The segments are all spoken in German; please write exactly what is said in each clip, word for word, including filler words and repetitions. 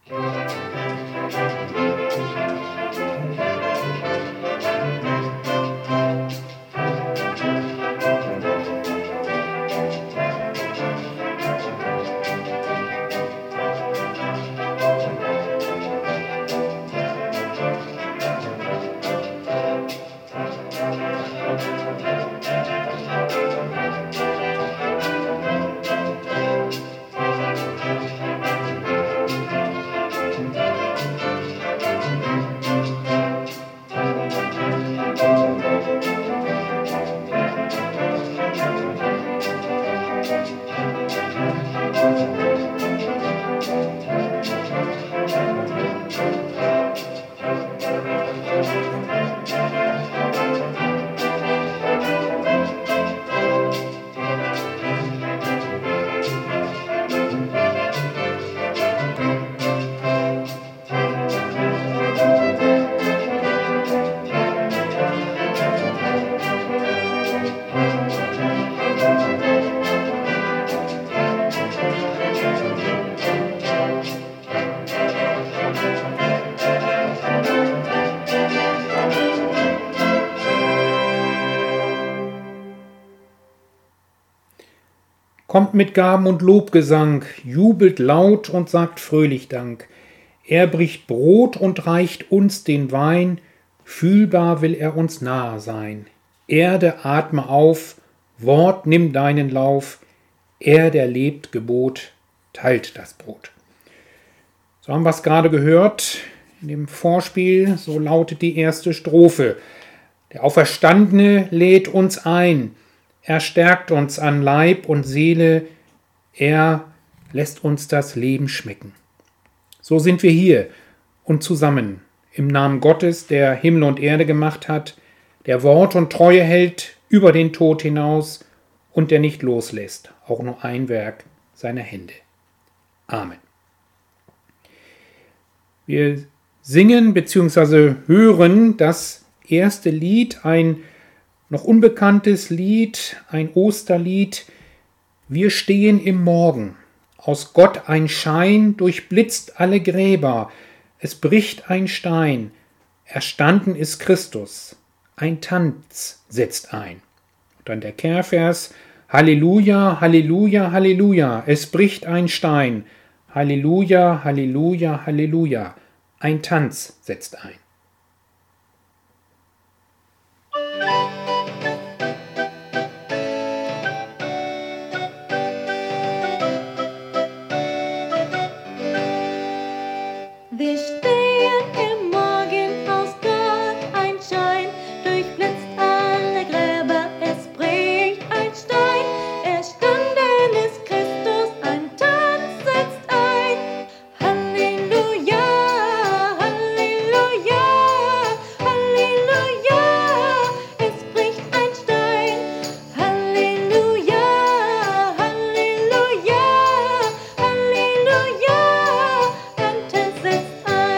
Kommt mit Gaben und Lobgesang, jubelt laut und sagt fröhlich Dank. Er bricht Brot und reicht uns den Wein, fühlbar will er uns nahe sein. Erde, atme auf, Wort, nimm deinen Lauf, er, der lebt, Gebot, teilt das Brot. So haben wir es gerade gehört in dem Vorspiel, so lautet die erste Strophe. Der Auferstandene lädt uns ein, er stärkt uns an Leib und Seele, er lässt uns das Leben schmecken. So sind wir hier und zusammen, im Namen Gottes, der Himmel und Erde gemacht hat, der Wort und Treue hält über den Tod hinaus und der nicht loslässt, auch nur ein Werk seiner Hände. Amen. Wir singen bzw. hören das erste Lied, ein noch unbekanntes Lied, ein Osterlied. Wir stehen im Morgen. Aus Gott ein Schein durchblitzt alle Gräber. Es bricht ein Stein. Erstanden ist Christus. Ein Tanz setzt ein. Und dann der Kehrvers. Halleluja, Halleluja, Halleluja. Es bricht ein Stein. Halleluja, Halleluja, Halleluja. Ein Tanz setzt ein. Wir stehen im Morgen, aus Gott ein Schein, durchblitzt alle Gräber, es bricht ein Stein, erstanden ist Christus, ein Tanz setzt ein. Halleluja, Halleluja, Halleluja, es bricht ein Stein. Halleluja, Halleluja, Halleluja, ein Tanz setzt ein.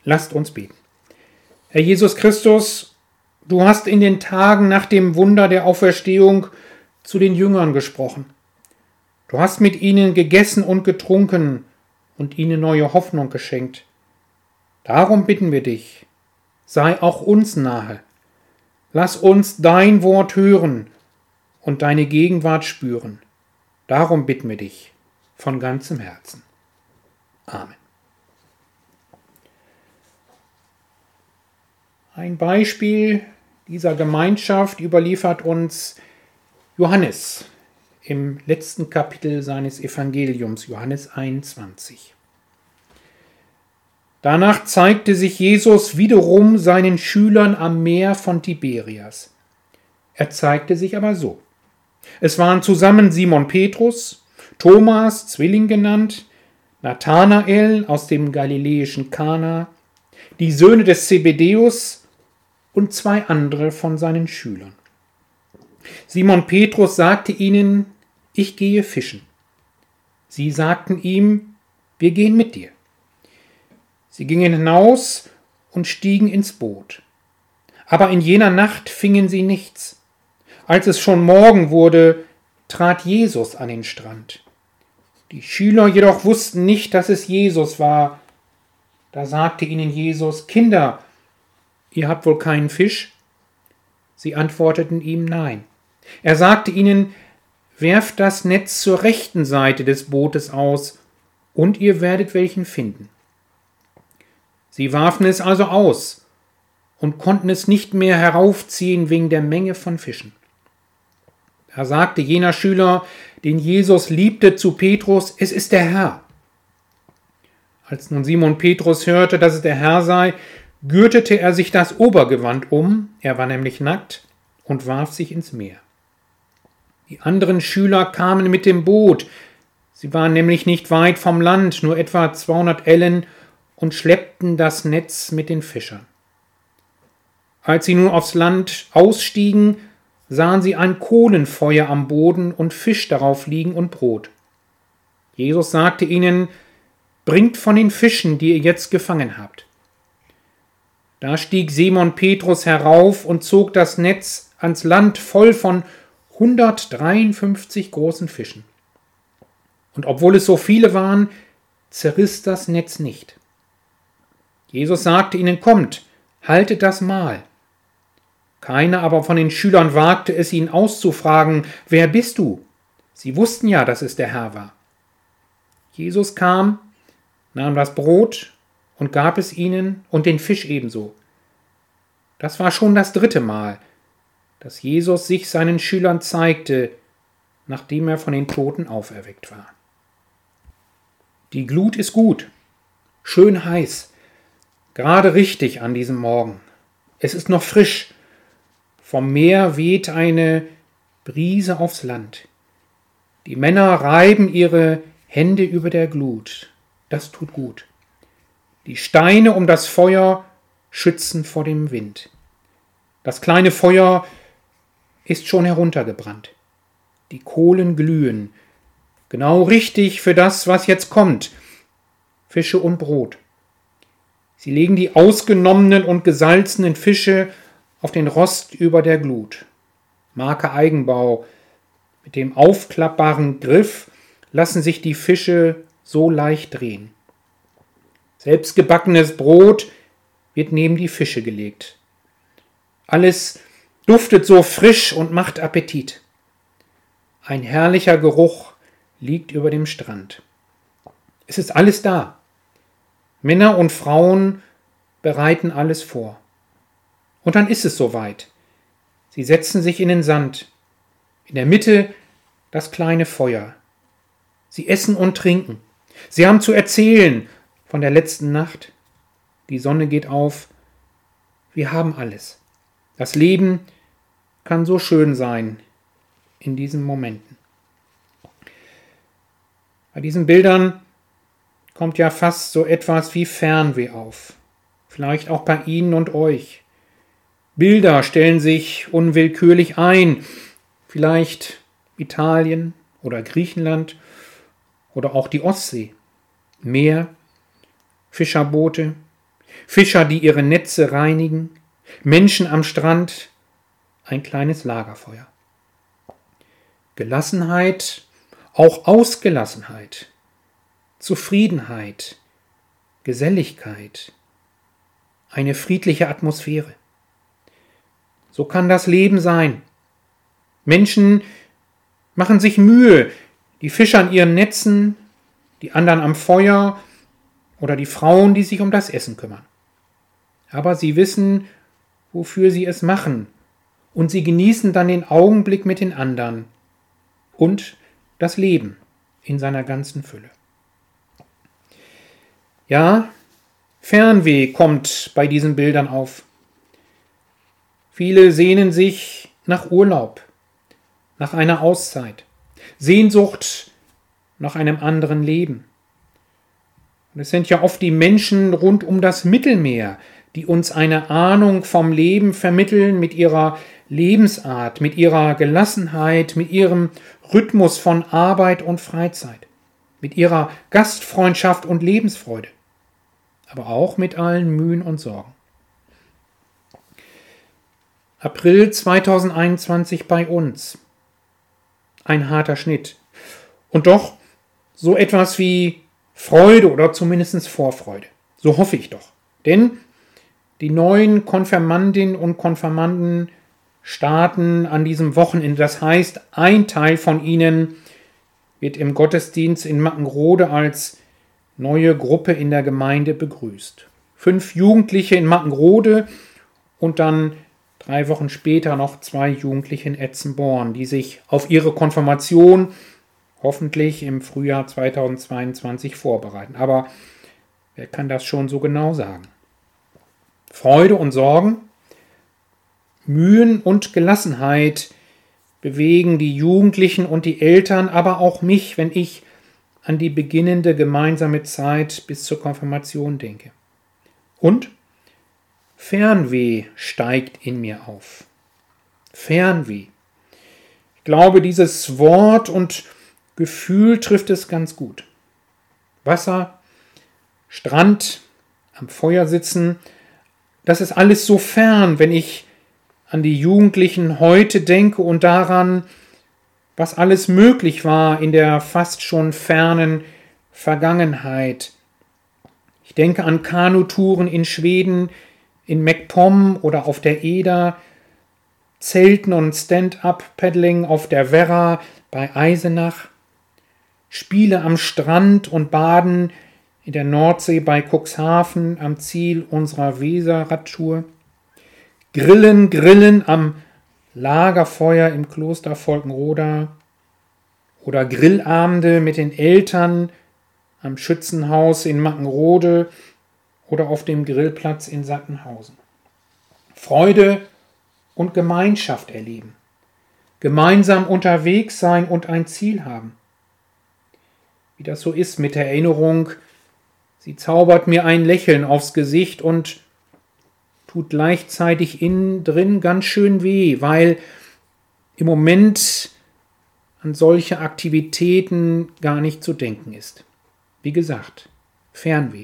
Lasst uns beten. Herr Jesus Christus, du hast in den Tagen nach dem Wunder der Auferstehung zu den Jüngern gesprochen. Du hast mit ihnen gegessen und getrunken und ihnen neue Hoffnung geschenkt. Darum bitten wir dich, sei auch uns nahe. Lass uns dein Wort hören und deine Gegenwart spüren. Darum bitten wir dich von ganzem Herzen. Amen. Ein Beispiel dieser Gemeinschaft überliefert uns Johannes im letzten Kapitel seines Evangeliums, Johannes einundzwanzig. Danach zeigte sich Jesus wiederum seinen Schülern am Meer von Tiberias. Er zeigte sich aber so. Es waren zusammen Simon Petrus, Thomas, Zwilling genannt, Nathanael aus dem galiläischen Kana, die Söhne des Zebedäus und zwei andere von seinen Schülern. Simon Petrus sagte ihnen, ich gehe fischen. Sie sagten ihm, wir gehen mit dir. Sie gingen hinaus und stiegen ins Boot. Aber in jener Nacht fingen sie nichts. Als es schon Morgen wurde, trat Jesus an den Strand. Die Schüler jedoch wussten nicht, dass es Jesus war. Da sagte ihnen Jesus, Kinder, ihr habt wohl keinen Fisch? Sie antworteten ihm, nein. Er sagte ihnen, werft das Netz zur rechten Seite des Bootes aus, und ihr werdet welchen finden. Sie warfen es also aus und konnten es nicht mehr heraufziehen wegen der Menge von Fischen. Da sagte jener Schüler, den Jesus liebte, zu Petrus, es ist der Herr. Als nun Simon Petrus hörte, dass es der Herr sei, gürtete er sich das Obergewand um, er war nämlich nackt, und warf sich ins Meer. Die anderen Schüler kamen mit dem Boot, sie waren nämlich nicht weit vom Land, nur etwa zweihundert Ellen, und schleppten das Netz mit den Fischern. Als sie nun aufs Land ausstiegen, sahen sie ein Kohlenfeuer am Boden und Fisch darauf liegen und Brot. Jesus sagte ihnen, bringt von den Fischen, die ihr jetzt gefangen habt. Da stieg Simon Petrus herauf und zog das Netz ans Land voll von hundertdreiundfünfzig großen Fischen. Und obwohl es so viele waren, zerriss das Netz nicht. Jesus sagte ihnen, kommt, haltet das Mahl. Keiner aber von den Schülern wagte es, ihn auszufragen, wer bist du? Sie wussten ja, dass es der Herr war. Jesus kam, nahm das Brot und gab es ihnen und den Fisch ebenso. Das war schon das dritte Mal, dass Jesus sich seinen Schülern zeigte, nachdem er von den Toten auferweckt war. Die Glut ist gut, schön heiß, gerade richtig an diesem Morgen. Es ist noch frisch. Vom Meer weht eine Brise aufs Land. Die Männer reiben ihre Hände über der Glut. Das tut gut. Die Steine um das Feuer schützen vor dem Wind. Das kleine Feuer ist schon heruntergebrannt. Die Kohlen glühen. Genau richtig für das, was jetzt kommt. Fische und Brot. Sie legen die ausgenommenen und gesalzenen Fische auf den Rost über der Glut. Marke Eigenbau. Mit dem aufklappbaren Griff lassen sich die Fische so leicht drehen. Selbstgebackenes Brot wird neben die Fische gelegt. Alles duftet so frisch und macht Appetit. Ein herrlicher Geruch liegt über dem Strand. Es ist alles da. Männer und Frauen bereiten alles vor. Und dann ist es soweit. Sie setzen sich in den Sand. In der Mitte das kleine Feuer. Sie essen und trinken. Sie haben zu erzählen von der letzten Nacht. Die Sonne geht auf. Wir haben alles. Das Leben kann so schön sein in diesen Momenten. Bei diesen Bildern kommt ja fast so etwas wie Fernweh auf. Vielleicht auch bei Ihnen und euch. Bilder stellen sich unwillkürlich ein. Vielleicht Italien oder Griechenland oder auch die Ostsee. Meer, Fischerboote, Fischer, die ihre Netze reinigen, Menschen am Strand, ein kleines Lagerfeuer. Gelassenheit, auch Ausgelassenheit, Zufriedenheit, Geselligkeit, eine friedliche Atmosphäre. So kann das Leben sein. Menschen machen sich Mühe, die Fischer an ihren Netzen, die anderen am Feuer oder die Frauen, die sich um das Essen kümmern. Aber sie wissen, wofür sie es machen, und sie genießen dann den Augenblick mit den anderen und das Leben in seiner ganzen Fülle. Ja, Fernweh kommt bei diesen Bildern auf. Viele sehnen sich nach Urlaub, nach einer Auszeit, Sehnsucht nach einem anderen Leben. Und es sind ja oft die Menschen rund um das Mittelmeer, die uns eine Ahnung vom Leben vermitteln mit ihrer Lebensart, mit ihrer Gelassenheit, mit ihrem Rhythmus von Arbeit und Freizeit, mit ihrer Gastfreundschaft und Lebensfreude, aber auch mit allen Mühen und Sorgen. April zweitausendeinundzwanzig bei uns. Ein harter Schnitt. Und doch so etwas wie Freude oder zumindest Vorfreude. So hoffe ich doch. Denn die neuen Konfirmandinnen und Konfirmanden starten an diesem Wochenende. Das heißt, ein Teil von ihnen wird im Gottesdienst in Mackenrode als neue Gruppe in der Gemeinde begrüßt. Fünf Jugendliche in Mackenrode und dann drei Wochen später noch zwei Jugendliche in Etzenborn, die sich auf ihre Konfirmation hoffentlich im Frühjahr zweitausendzweiundzwanzig vorbereiten. Aber wer kann das schon so genau sagen? Freude und Sorgen, Mühen und Gelassenheit bewegen die Jugendlichen und die Eltern, aber auch mich, wenn ich an die beginnende gemeinsame Zeit bis zur Konfirmation denke. Und Fernweh steigt in mir auf. Fernweh. Ich glaube, dieses Wort und Gefühl trifft es ganz gut. Wasser, Strand, am Feuer sitzen, das ist alles so fern, wenn ich an die Jugendlichen heute denke und daran, was alles möglich war in der fast schon fernen Vergangenheit. Ich denke an Kanutouren in Schweden, in MacPom oder auf der Eder, Zelten und Stand-up-Paddling auf der Werra bei Eisenach, Spiele am Strand und Baden in der Nordsee bei Cuxhaven am Ziel unserer Weser-Radtour, Grillen, Grillen am Lagerfeuer im Kloster Volkenroda oder Grillabende mit den Eltern am Schützenhaus in Mackenrode oder auf dem Grillplatz in Sattenhausen. Freude und Gemeinschaft erleben, gemeinsam unterwegs sein und ein Ziel haben. Wie das so ist mit der Erinnerung, sie zaubert mir ein Lächeln aufs Gesicht und tut gleichzeitig innen drin ganz schön weh, weil im Moment an solche Aktivitäten gar nicht zu denken ist. Wie gesagt, Fernweh.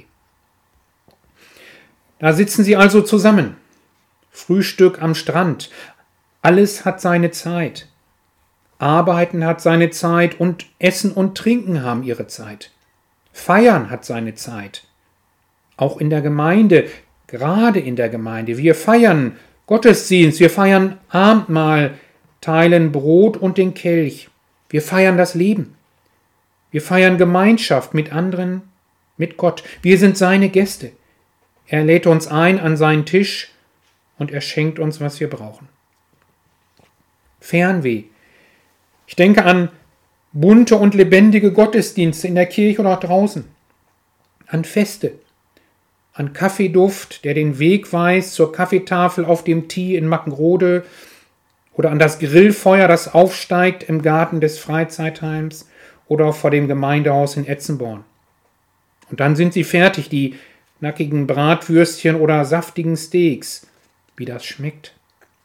Da sitzen sie also zusammen. Frühstück am Strand. Alles hat seine Zeit. Arbeiten hat seine Zeit und Essen und Trinken haben ihre Zeit. Feiern hat seine Zeit. Auch in der Gemeinde, gerade in der Gemeinde. Wir feiern Gottesdienst, wir feiern Abendmahl, teilen Brot und den Kelch. Wir feiern das Leben. Wir feiern Gemeinschaft mit anderen, mit Gott. Wir sind seine Gäste. Er lädt uns ein an seinen Tisch und er schenkt uns, was wir brauchen. Fernweh. Ich denke an bunte und lebendige Gottesdienste in der Kirche oder auch draußen. An Feste. An Kaffeeduft, der den Weg weist zur Kaffeetafel auf dem Tee in Mackenrode oder an das Grillfeuer, das aufsteigt im Garten des Freizeitheims oder vor dem Gemeindehaus in Etzenborn. Und dann sind sie fertig, die knackigen Bratwürstchen oder saftigen Steaks. Wie das schmeckt.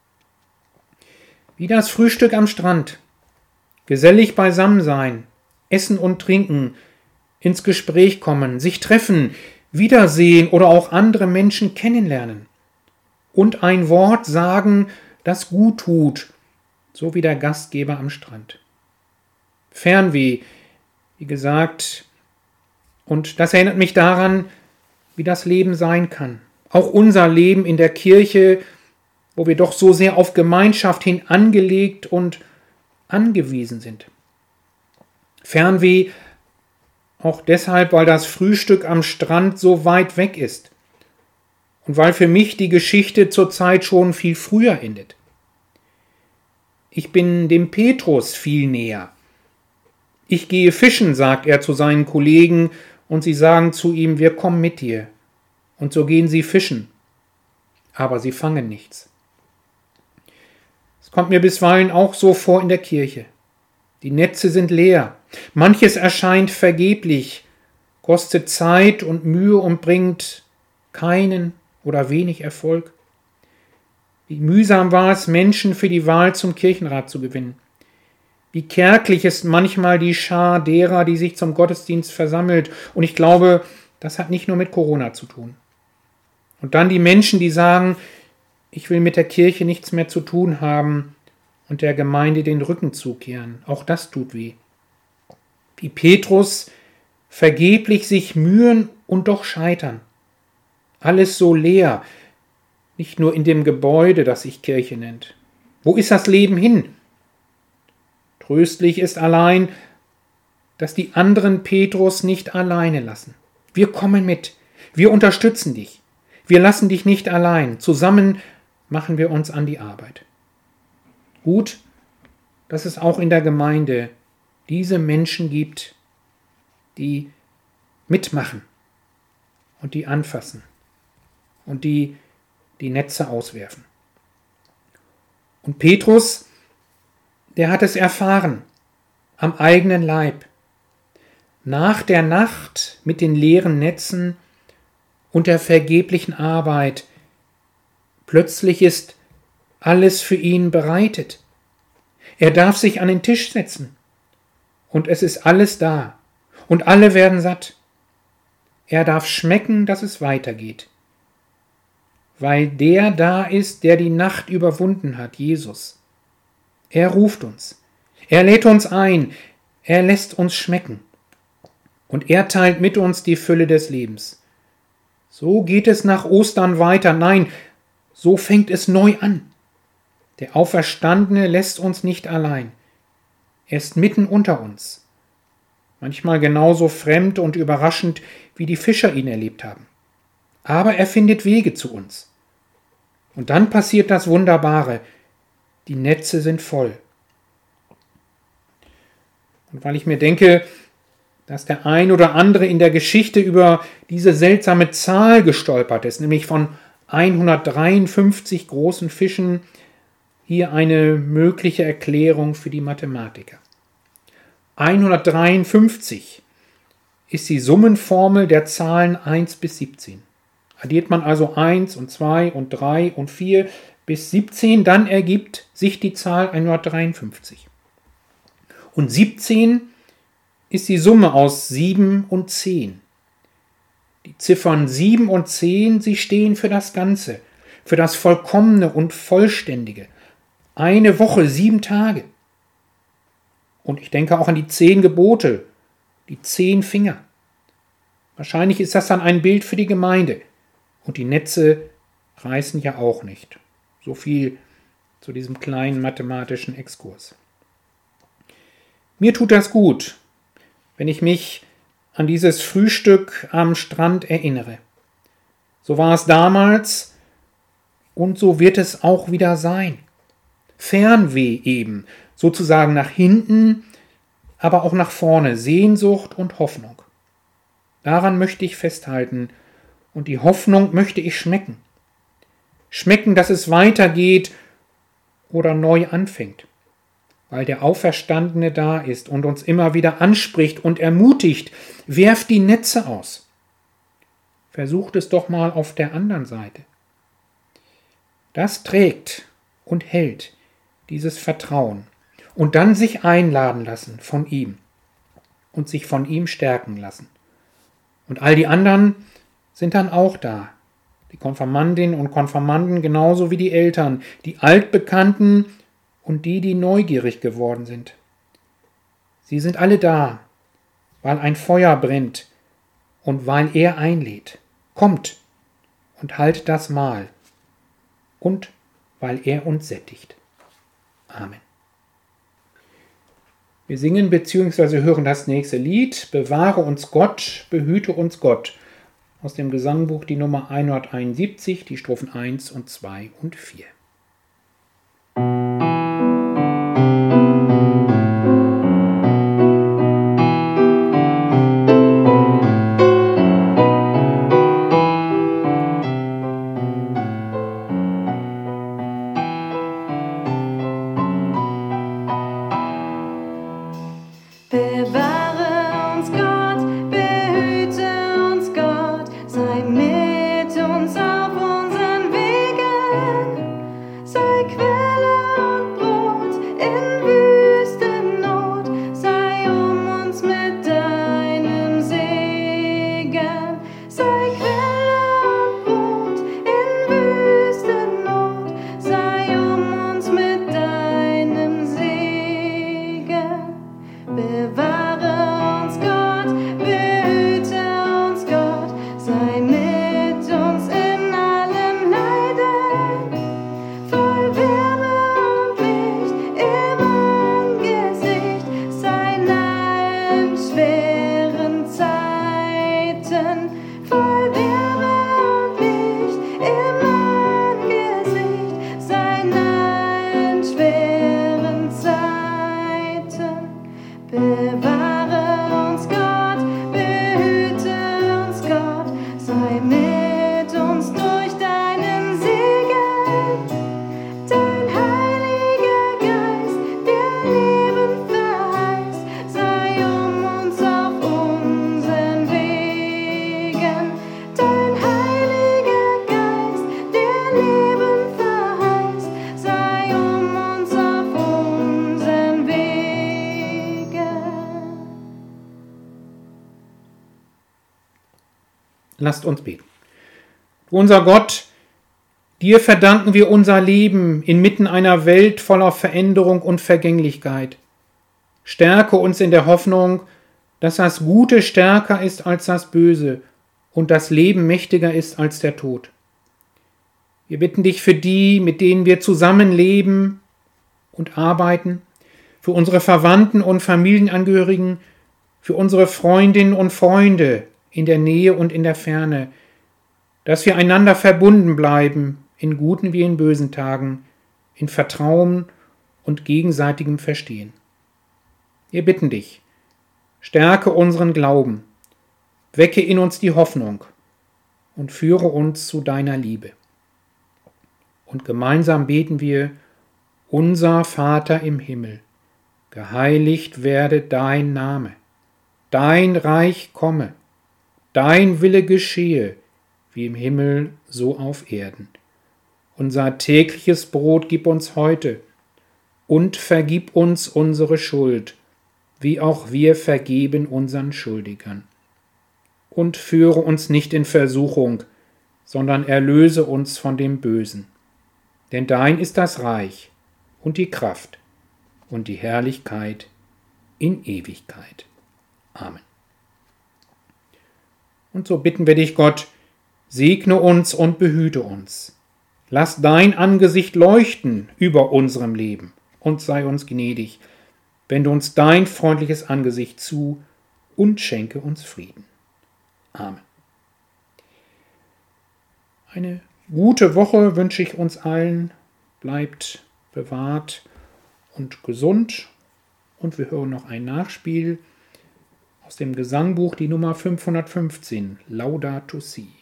Wie das Frühstück am Strand. Gesellig beisammen sein, essen und trinken, ins Gespräch kommen, sich treffen, wiedersehen oder auch andere Menschen kennenlernen und ein Wort sagen, das gut tut, so wie der Gastgeber am Strand. Fernweh, wie gesagt, und das erinnert mich daran, wie das Leben sein kann. Auch unser Leben in der Kirche, wo wir doch so sehr auf Gemeinschaft hin angelegt und angewiesen sind. Fernweh auch deshalb, weil das Frühstück am Strand so weit weg ist und weil für mich die Geschichte zurzeit schon viel früher endet. Ich bin dem Petrus viel näher. Ich gehe fischen, sagt er zu seinen Kollegen, und sie sagen zu ihm, wir kommen mit dir. Und so gehen sie fischen. Aber sie fangen nichts. Es kommt mir bisweilen auch so vor in der Kirche. Die Netze sind leer. Manches erscheint vergeblich, kostet Zeit und Mühe und bringt keinen oder wenig Erfolg. Wie mühsam war es, Menschen für die Wahl zum Kirchenrat zu gewinnen. Wie kärglich ist manchmal die Schar derer, die sich zum Gottesdienst versammelt. Und ich glaube, das hat nicht nur mit Corona zu tun. Und dann die Menschen, die sagen, ich will mit der Kirche nichts mehr zu tun haben und der Gemeinde den Rücken zukehren. Auch das tut weh. Wie Petrus vergeblich sich mühen und doch scheitern. Alles so leer, nicht nur in dem Gebäude, das sich Kirche nennt. Wo ist das Leben hin? Tröstlich ist allein, dass die anderen Petrus nicht alleine lassen. Wir kommen mit, wir unterstützen dich, wir lassen dich nicht allein, zusammen machen wir uns an die Arbeit. Gut, dass es auch in der Gemeinde diese Menschen gibt, die mitmachen und die anfassen und die die Netze auswerfen. Und Petrus, der hat es erfahren, am eigenen Leib. Nach der Nacht mit den leeren Netzen und der vergeblichen Arbeit, plötzlich ist alles für ihn bereitet. Er darf sich an den Tisch setzen und es ist alles da und alle werden satt. Er darf schmecken, dass es weitergeht, weil der da ist, der die Nacht überwunden hat, Jesus. Er ruft uns, er lädt uns ein, er lässt uns schmecken und er teilt mit uns die Fülle des Lebens. So geht es nach Ostern weiter, nein, so fängt es neu an. Der Auferstandene lässt uns nicht allein. Er ist mitten unter uns. Manchmal genauso fremd und überraschend, wie die Fischer ihn erlebt haben. Aber er findet Wege zu uns. Und dann passiert das Wunderbare. Die Netze sind voll. Und weil ich mir denke, dass der ein oder andere in der Geschichte über diese seltsame Zahl gestolpert ist, nämlich von hundertdreiundfünfzig großen Fischen, hier eine mögliche Erklärung für die Mathematiker. hundertdreiundfünfzig ist die Summenformel der Zahlen eins bis siebzehn. Addiert man also eins und zwei und drei und vier bis siebzehn, dann ergibt sich die Zahl hundertdreiundfünfzig. Und siebzehn ist die Summe aus sieben und zehn. Die Ziffern sieben und zehn, sie stehen für das Ganze, für das Vollkommene und Vollständige. Eine Woche, sieben Tage. Und ich denke auch an die zehn Gebote, die zehn Finger. Wahrscheinlich ist das dann ein Bild für die Gemeinde. Und die Netze reißen ja auch nicht. So viel zu diesem kleinen mathematischen Exkurs. Mir tut das gut, wenn ich mich an dieses Frühstück am Strand erinnere. So war es damals und so wird es auch wieder sein. Fernweh eben, sozusagen nach hinten, aber auch nach vorne, Sehnsucht und Hoffnung. Daran möchte ich festhalten und die Hoffnung möchte ich schmecken. Schmecken, dass es weitergeht oder neu anfängt, weil der Auferstandene da ist und uns immer wieder anspricht und ermutigt, werft die Netze aus. Versucht es doch mal auf der anderen Seite. Das trägt und hält dieses Vertrauen und dann sich einladen lassen von ihm und sich von ihm stärken lassen. Und all die anderen, sind dann auch da. Die Konfirmandinnen und Konfirmanden genauso wie die Eltern, die Altbekannten und die, die neugierig geworden sind. Sie sind alle da, weil ein Feuer brennt und weil er einlädt. Kommt und haltet das Mahl und weil er uns sättigt. Amen. Wir singen bzw. hören das nächste Lied, Bewahre uns Gott, behüte uns Gott, aus dem Gesangbuch die Nummer hunderteinundsiebzig, die Strophen eins und zwei und vier. Bewahre uns Gott, behüte uns Gott, sei mit uns auf unseren Wegen, sei Quelle und Brot in Wüstennot, sei um uns mit deinem Segen, sei Quelle und Brot in Wüstennot, sei um uns mit deinem Segen. Bewahre uns Gott, behüte uns Gott, sei mit uns in allem Leiden, voll Wärme und Licht im Angesicht, sei nahe in schweren Zeiten, voll Wärme und Licht im Angesicht, sei nahe in schweren Zeiten. Bewahre uns Gott, behüte uns Gott, sei mit uns durch deinen Segen, dein Heiliger Geist, der Leben verheißt, sei um uns auf unseren Wegen, dein Heiliger Geist, der Leben verheißt, sei um uns auf unseren Wegen. Lasst uns beten. Du unser Gott, dir verdanken wir unser Leben inmitten einer Welt voller Veränderung und Vergänglichkeit. Stärke uns in der Hoffnung, dass das Gute stärker ist als das Böse und das Leben mächtiger ist als der Tod. Wir bitten dich für die, mit denen wir zusammenleben und arbeiten, für unsere Verwandten und Familienangehörigen, für unsere Freundinnen und Freunde in der Nähe und in der Ferne, dass wir einander verbunden bleiben, in guten wie in bösen Tagen, in Vertrauen und gegenseitigem Verstehen. Wir bitten dich, stärke unseren Glauben, wecke in uns die Hoffnung und führe uns zu deiner Liebe. Und gemeinsam beten wir, unser Vater im Himmel, geheiligt werde dein Name, dein Reich komme, dein Wille geschehe, wie im Himmel, so auf Erden. Unser tägliches Brot gib uns heute und vergib uns unsere Schuld, wie auch wir vergeben unseren Schuldigern. Und führe uns nicht in Versuchung, sondern erlöse uns von dem Bösen. Denn dein ist das Reich und die Kraft und die Herrlichkeit in Ewigkeit. Amen. Und so bitten wir dich, Gott, segne uns und behüte uns. Lass dein Angesicht leuchten über unserem Leben und sei uns gnädig. Wende uns dein freundliches Angesicht zu und schenke uns Frieden. Amen. Eine gute Woche wünsche ich uns allen. Bleibt bewahrt und gesund. Und wir hören noch ein Nachspiel aus dem Gesangbuch, die Nummer fünfhundertfünfzehn, Laudato Si.